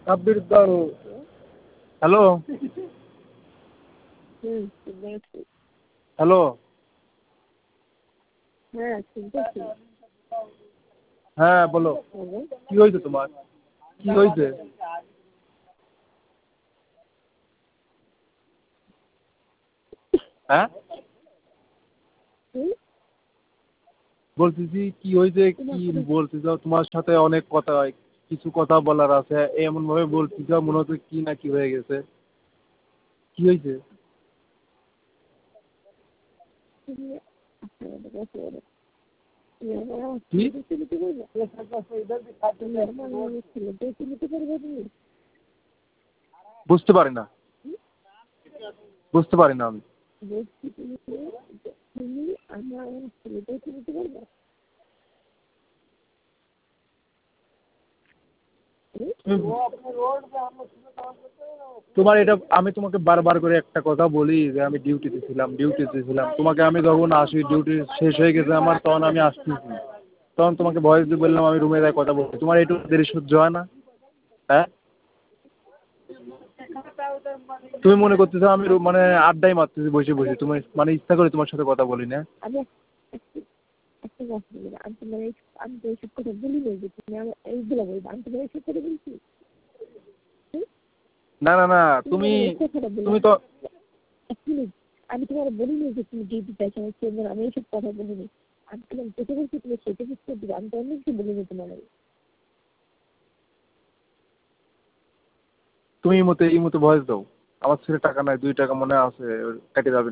সাব্বির দাও। Hello hello. হ্যাঁ বলো, কি হয়েছে তোমার? কি হয়েছে? হ্যাঁ বলতেছি কি হয়েছে, কি বলতে চাও? তোমার সাথে অনেক কথা হয়, কিছু কথা বলার আছে, এমন ভাবে বলতে চাও মনে হচ্ছে কি না কি হয়ে গেছে। কি হয়েছে? কি? বুঝতে পারি না, বুঝতে পারি না আমি। তোমার এটা আমি তোমাকে বারবার করে একটা কথা বলি যে আমি ডিউটিতে ছিলাম, তোমাকে আমি যখন আসি ডিউটি শেষ হয়ে গেছে আমার, তখন আমি আসতেছি, তখন তোমাকে ভয়েস দিয়ে বললাম আমি রুমে যাই কথা বলছি, তোমার একটু দেরি সহ্য হয় না? হ্যাঁ তুমি মনে করতেছো আমি মানে আড্ডাই মারতেছি বসে বসে, তুমি মানে ইচ্ছা করে তোমার সাথে কথা বলি না। না না না, তুমি তুমি তো তুমি এই মতে ভয়েস দাও, আমার ছেলে টাকা নাই, 2 টাকা মনে আছে, কেটে যাবেন।